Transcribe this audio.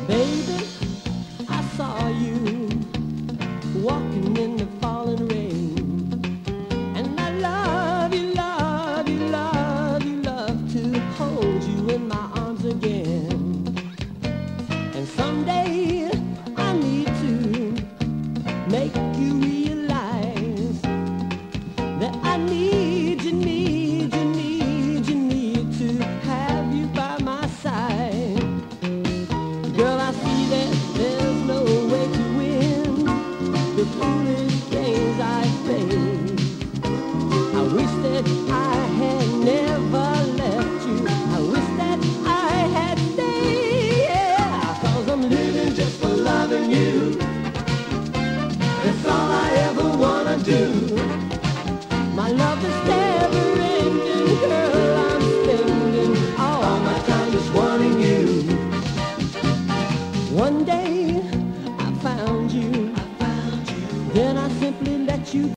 Baby, I saw you walking in the falling rain, and I love you, love you, love you, love to hold you in my arms again. And someday I need to make you realize that I need you, need you, need you, need to have you by my side. Girl, I see that there's no way to win the foolish games I play. I wish that I had never left you. I wish that I had stayed, yeah, 'cause I'm living just for loving you. That's all I ever wanna do. My love is never ending, girl. I'm spending all my time just wanting you. One day I found you, then I simply let you